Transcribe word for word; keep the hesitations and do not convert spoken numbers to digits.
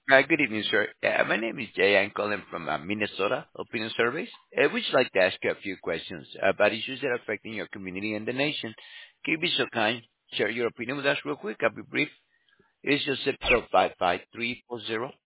Uh, Good evening, sir. Uh, My name is Jay. I'm calling from uh, Minnesota Opinion Surveys. Uh, We'd just like to ask you a few questions about issues that are affecting your community and the nation. Can you be so kind, share your opinion with us real quick? I'll be brief. It's just zip code five five three four zero.